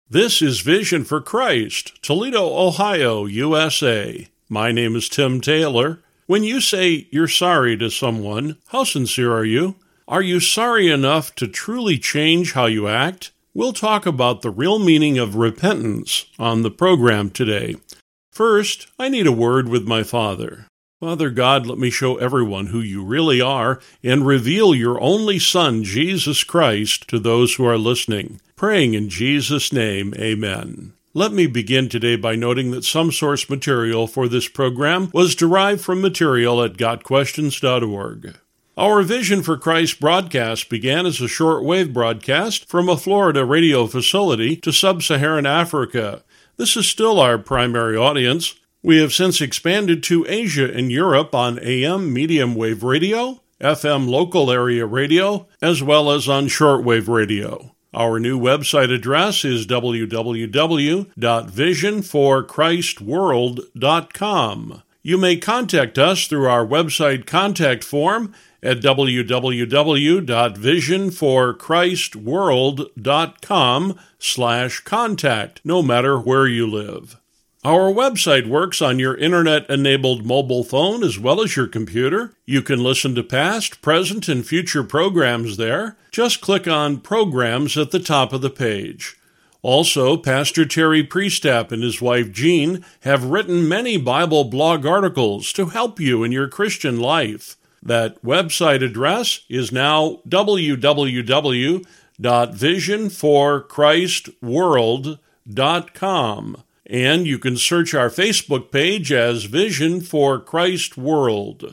This is Vision for Christ, Toledo, Ohio, USA. My name is Tim Taylor. When you say you're sorry to someone, how sincere are you? Are you sorry enough to truly change how you act? We'll talk about the real meaning of repentance on the program today. First, I need a word with my Father. Father God, let me show everyone who you really are and reveal your only Son, Jesus Christ, to those who are listening. Praying in Jesus' name, amen. Let me begin today by noting that some source material for this program was derived from material at GotQuestions.org. Our Vision for Christ broadcast began as a shortwave broadcast from a Florida radio facility to sub-Saharan Africa. This is still our primary audience. We have since expanded to Asia and Europe on AM medium wave radio, FM local area radio, as well as on shortwave radio. Our new website address is www.visionforchristworld.com. You may contact us through our website contact form at www.visionforchristworld.com/contact, no matter where you live. Our website works on your internet-enabled mobile phone as well as your computer. You can listen to past, present, and future programs there. Just click on Programs at the top of the page. Also, Pastor Terry Priestap and his wife Jean have written many Bible blog articles to help you in your Christian life. That website address is now www.visionforchristworld.com. And you can search our Facebook page as Vision for Christ World.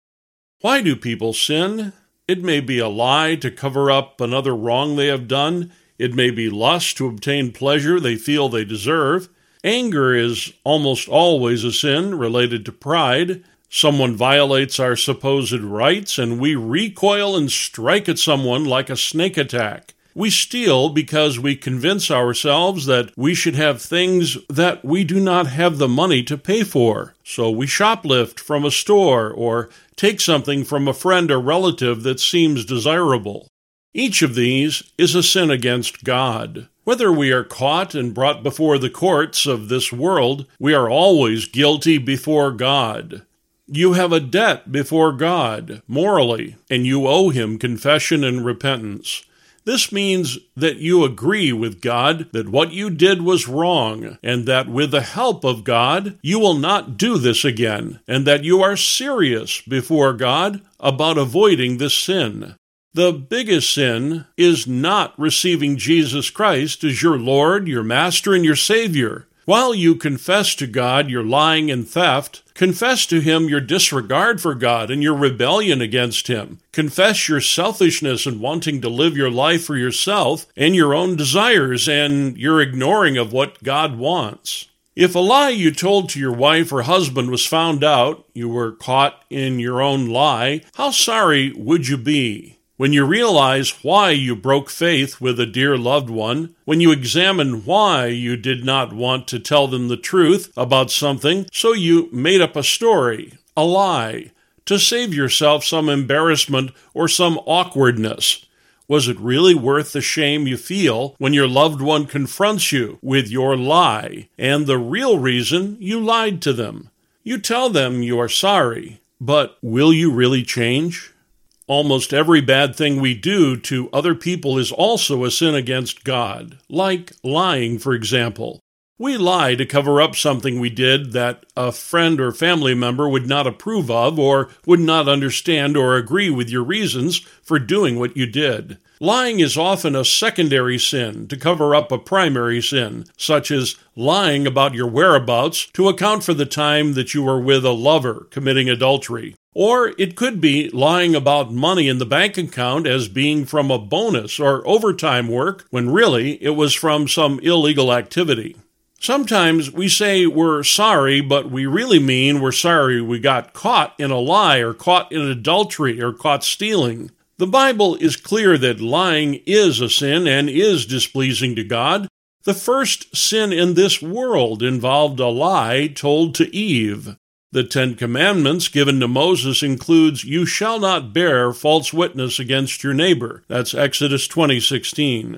Why do people sin? It may be a lie to cover up another wrong they have done. It may be lust to obtain pleasure they feel they deserve. Anger is almost always a sin related to pride. Someone violates our supposed rights, and we recoil and strike at someone like a snake attack. We steal because we convince ourselves that we should have things that we do not have the money to pay for. So we shoplift from a store or take something from a friend or relative that seems desirable. Each of these is a sin against God. Whether we are caught and brought before the courts of this world, we are always guilty before God. You have a debt before God, morally, and you owe Him confession and repentance. This means that you agree with God that what you did was wrong, and that with the help of God, you will not do this again, and that you are serious before God about avoiding this sin. The biggest sin is not receiving Jesus Christ as your Lord, your Master, and your Savior. While you confess to God your lying and theft, confess to Him your disregard for God and your rebellion against Him. Confess your selfishness and wanting to live your life for yourself and your own desires and your ignoring of what God wants. If a lie you told to your wife or husband was found out, you were caught in your own lie, how sorry would you be? When you realize why you broke faith with a dear loved one, when you examine why you did not want to tell them the truth about something, so you made up a story, a lie, to save yourself some embarrassment or some awkwardness. Was it really worth the shame you feel when your loved one confronts you with your lie and the real reason you lied to them? You tell them you are sorry, but will you really change? Almost every bad thing we do to other people is also a sin against God, like lying, for example. We lie to cover up something we did that a friend or family member would not approve of or would not understand or agree with your reasons for doing what you did. Lying is often a secondary sin to cover up a primary sin, such as lying about your whereabouts to account for the time that you were with a lover committing adultery. Or it could be lying about money in the bank account as being from a bonus or overtime work when really it was from some illegal activity. Sometimes we say we're sorry, but we really mean we're sorry we got caught in a lie or caught in adultery or caught stealing. The Bible is clear that lying is a sin and is displeasing to God. The first sin in this world involved a lie told to Eve. The 10 Commandments given to Moses includes, "You shall not bear false witness against your neighbor." That's Exodus 20:16.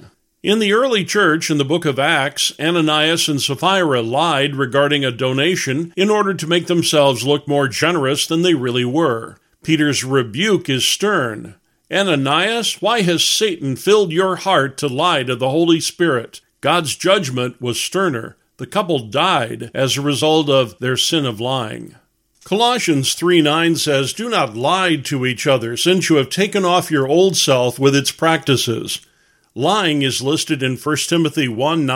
In the early church, in the book of Acts, Ananias and Sapphira lied regarding a donation in order to make themselves look more generous than they really were. Peter's rebuke is stern. Ananias, why has Satan filled your heart to lie to the Holy Spirit? God's judgment was sterner. The couple died as a result of their sin of lying. Colossians 3:9 says, "Do not lie to each other, since you have taken off your old self with its practices." Lying is listed in 1 Timothy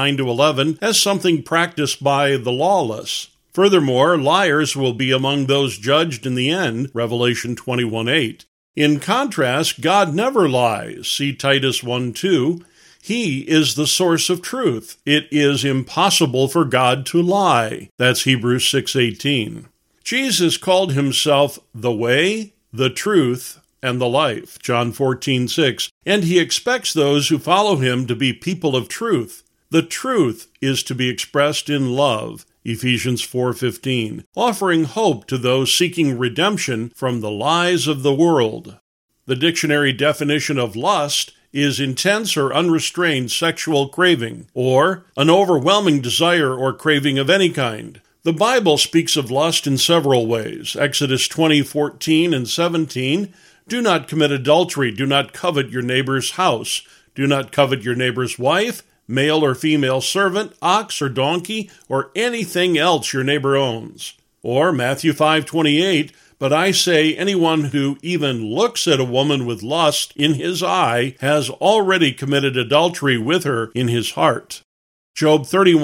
1:9-11 as something practiced by the lawless. Furthermore, liars will be among those judged in the end, Revelation 21:8. In contrast, God never lies, see Titus 1:2. He is the source of truth. It is impossible for God to lie. That's Hebrews 6:18. Jesus called himself the way, the truth, and the life, John 14:6, and he expects those who follow him to be people of truth. The truth is to be expressed in love, Ephesians 4:15, offering hope to those seeking redemption from the lies of the world. The dictionary definition of lust is intense or unrestrained sexual craving, or an overwhelming desire or craving of any kind. The Bible speaks of lust in several ways. Exodus 20:14 and 17, "Do not commit adultery, do not covet your neighbor's house, do not covet your neighbor's wife, male or female servant, ox or donkey, or anything else your neighbor owns." Or Matthew 5:28, "But I say anyone who even looks at a woman with lust in his eye has already committed adultery with her in his heart." Job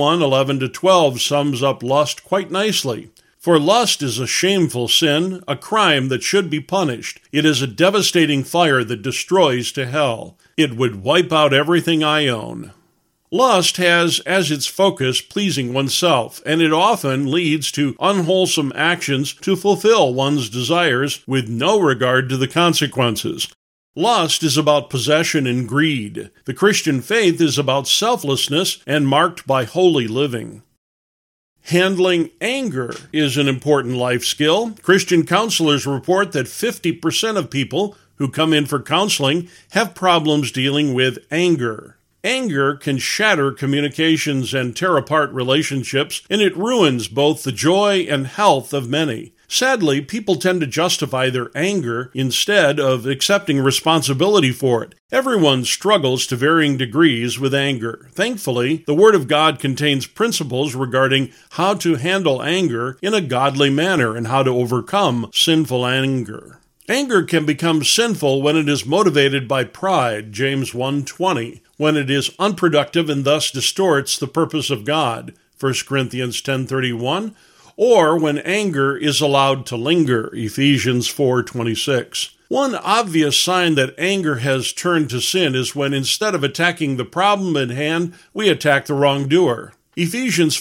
31:11-12 sums up lust quite nicely. "For lust is a shameful sin, a crime that should be punished. It is a devastating fire that destroys to hell. It would wipe out everything I own." Lust has as its focus pleasing oneself, and it often leads to unwholesome actions to fulfill one's desires with no regard to the consequences. Lust is about possession and greed. The Christian faith is about selflessness and marked by holy living. Handling anger is an important life skill. Christian counselors report that 50% of people who come in for counseling have problems dealing with anger. Anger can shatter communications and tear apart relationships, and it ruins both the joy and health of many. Sadly, people tend to justify their anger instead of accepting responsibility for it. Everyone struggles to varying degrees with anger. Thankfully, the Word of God contains principles regarding how to handle anger in a godly manner and how to overcome sinful anger. Anger can become sinful when it is motivated by pride, James 1:20, when it is unproductive and thus distorts the purpose of God, 1 Corinthians 10:31, or when anger is allowed to linger, Ephesians 4:26. One obvious sign that anger has turned to sin is when instead of attacking the problem at hand, we attack the wrongdoer. Ephesians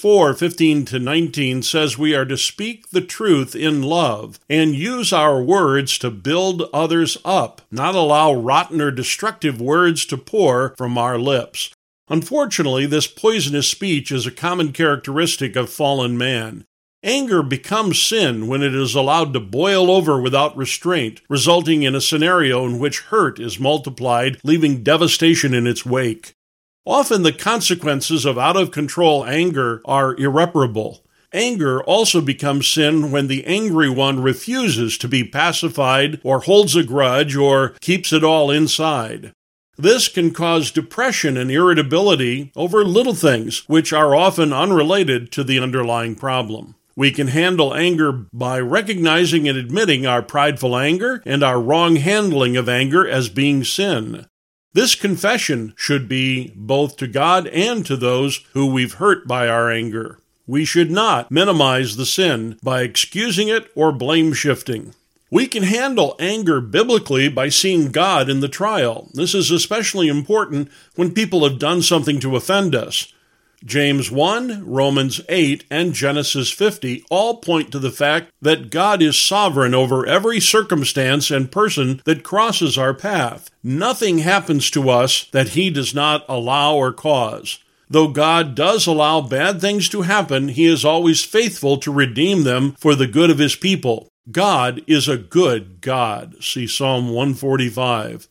4:15-19 says we are to speak the truth in love and use our words to build others up, not allow rotten or destructive words to pour from our lips. Unfortunately, this poisonous speech is a common characteristic of fallen man. Anger becomes sin when it is allowed to boil over without restraint, resulting in a scenario in which hurt is multiplied, leaving devastation in its wake. Often the consequences of out-of-control anger are irreparable. Anger also becomes sin when the angry one refuses to be pacified or holds a grudge or keeps it all inside. This can cause depression and irritability over little things, which are often unrelated to the underlying problem. We can handle anger by recognizing and admitting our prideful anger and our wrong handling of anger as being sin. This confession should be both to God and to those who we've hurt by our anger. We should not minimize the sin by excusing it or blame shifting. We can handle anger biblically by seeing God in the trial. This is especially important when people have done something to offend us. James 1, Romans 8, and Genesis 50 all point to the fact that God is sovereign over every circumstance and person that crosses our path. Nothing happens to us that He does not allow or cause. Though God does allow bad things to happen, He is always faithful to redeem them for the good of His people. God is a good God. See Psalm 145.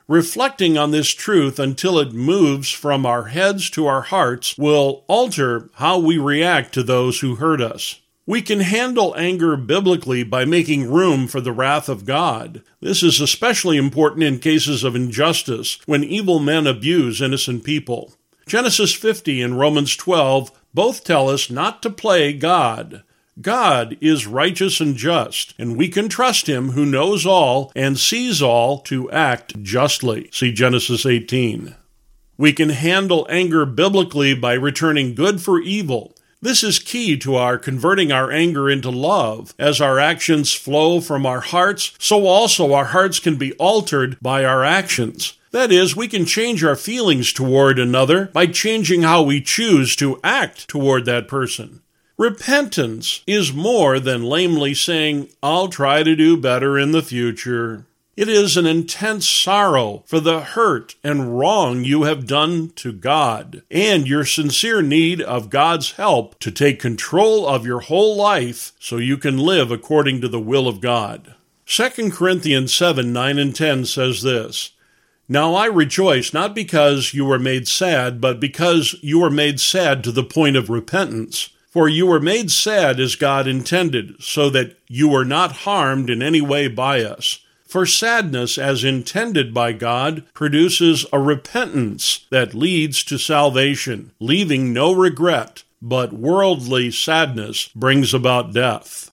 Reflecting on this truth until it moves from our heads to our hearts will alter how we react to those who hurt us. We can handle anger biblically by making room for the wrath of God. This is especially important in cases of injustice, when evil men abuse innocent people. Genesis 50 and Romans 12 both tell us not to play God. God is righteous and just, and we can trust Him who knows all and sees all to act justly. See Genesis 18. We can handle anger biblically by returning good for evil. This is key to our converting our anger into love. As our actions flow from our hearts, so also our hearts can be altered by our actions. That is, we can change our feelings toward another by changing how we choose to act toward that person. Repentance is more than lamely saying, "I'll try to do better in the future." It is an intense sorrow for the hurt and wrong you have done to God, and your sincere need of God's help to take control of your whole life so you can live according to the will of God. 2 Corinthians 7, 9 and 10 says this, "Now I rejoice not because you were made sad, but because you were made sad to the point of repentance. For you were made sad as God intended, so that you were not harmed in any way by us. For sadness, as intended by God, produces a repentance that leads to salvation, leaving no regret, but worldly sadness brings about death."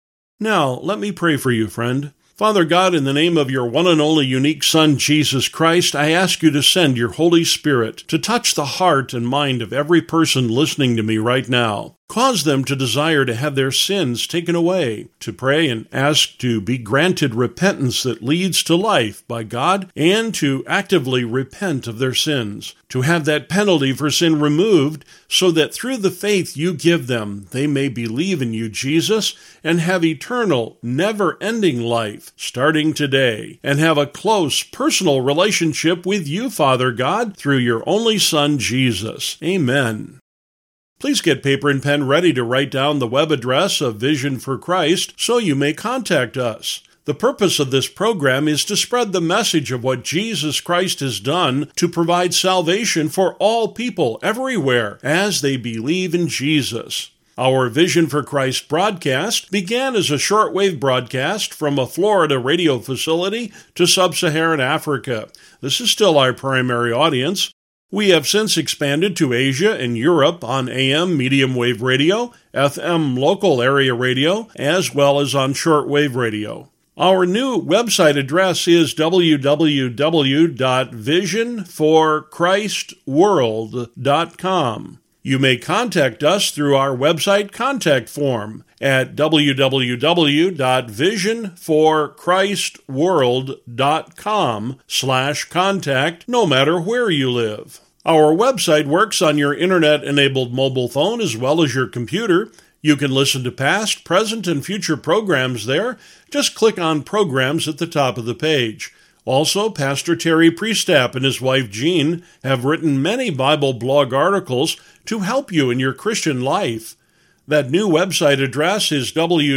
Now, let me pray for you, friend. Father God, in the name of your one and only unique Son, Jesus Christ, I ask you to send your Holy Spirit to touch the heart and mind of every person listening to me right now. Cause them to desire to have their sins taken away, to pray and ask to be granted repentance that leads to life by God, and to actively repent of their sins, to have that penalty for sin removed, so that through the faith you give them, they may believe in you, Jesus, and have eternal, never-ending life, starting today, and have a close, personal relationship with you, Father God, through your only Son, Jesus. Amen. Please get paper and pen ready to write down the web address of Vision for Christ so you may contact us. The purpose of this program is to spread the message of what Jesus Christ has done to provide salvation for all people everywhere as they believe in Jesus. Our Vision for Christ broadcast began as a shortwave broadcast from a Florida radio facility to sub-Saharan Africa. This is still our primary audience. We have since expanded to Asia and Europe on AM medium wave radio, FM local area radio, as well as on shortwave radio. Our new website address is www.visionforchristworld.com. You may contact us through our website contact form at www.visionforchristworld.com/contact, no matter where you live. Our website works on your internet-enabled mobile phone as well as your computer. You can listen to past, present, and future programs there. Just click on Programs at the top of the page. Also, Pastor Terry Priestap and his wife Jean have written many Bible blog articles to help you in your Christian life. That new website address is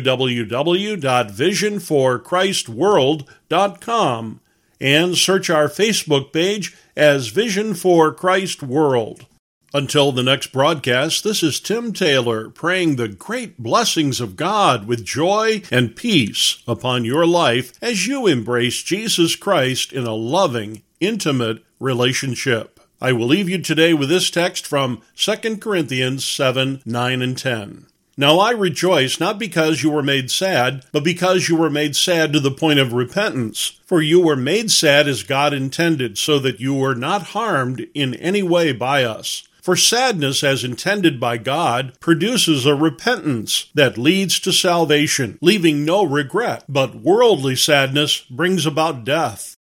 www.visionforchristworld.com, and search our Facebook page as Vision for Christ World. Until the next broadcast, this is Tim Taylor praying the great blessings of God with joy and peace upon your life as you embrace Jesus Christ in a loving, intimate relationship. I will leave you today with this text from 2 Corinthians 7, 9, and 10. "Now I rejoice not because you were made sad, but because you were made sad to the point of repentance. For you were made sad as God intended, so that you were not harmed in any way by us. For sadness, as intended by God, produces a repentance that leads to salvation, leaving no regret, but worldly sadness brings about death.